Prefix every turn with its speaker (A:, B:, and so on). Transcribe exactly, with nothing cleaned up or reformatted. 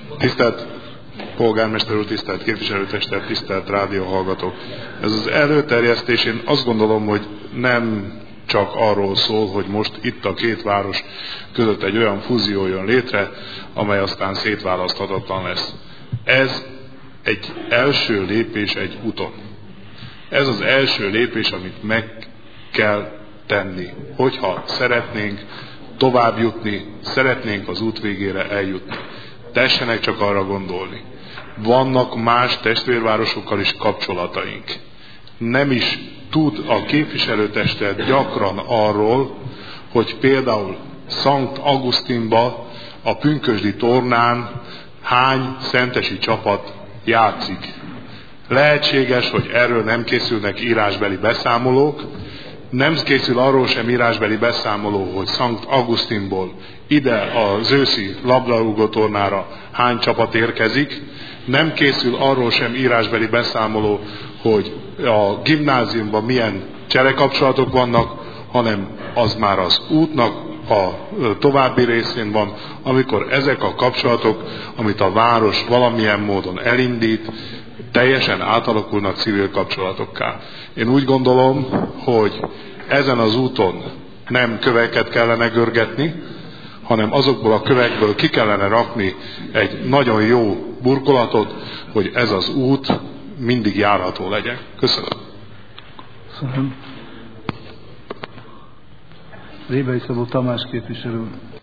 A: Tisztelt polgármester úr, tisztelt képviselőtestület, tisztelt rádióhallgatók! Ez az előterjesztés, én azt gondolom, hogy nem csak arról szól, hogy most itt a két város között egy olyan fúzió jön létre, amely aztán szétválaszthatatlan lesz. Ez egy első lépés egy úton. Ez az első lépés, amit meg kell tenni, hogyha szeretnénk tovább jutni, szeretnénk az út végére eljutni. Tessenek csak arra gondolni. Vannak más testvérvárosokkal is kapcsolataink. Nem is tud a képviselőtestület gyakran arról, hogy például Szent Augustinba a pünkösdi tornán hány szentesi csapat játszik. Lehetséges, hogy erről nem készülnek írásbeli beszámolók, nem készül arról sem írásbeli beszámoló, hogy Szent Augustinból ide az őszi labdarúgó tornára hány csapat érkezik, nem készül arról sem írásbeli beszámoló, hogy a gimnáziumban milyen cserekapcsolatok vannak, hanem az már az útnak a további részén van, amikor ezek a kapcsolatok, amit a város valamilyen módon elindít, teljesen átalakulnak civil kapcsolatokká. Én úgy gondolom, hogy ezen az úton nem köveket kellene görgetni, hanem azokból a kövekből ki kellene rakni egy nagyon jó burkolatot, hogy ez az út mindig járható legyen. Köszönöm.
B: Köszönöm. Rébai Szabó Tamás képviselő.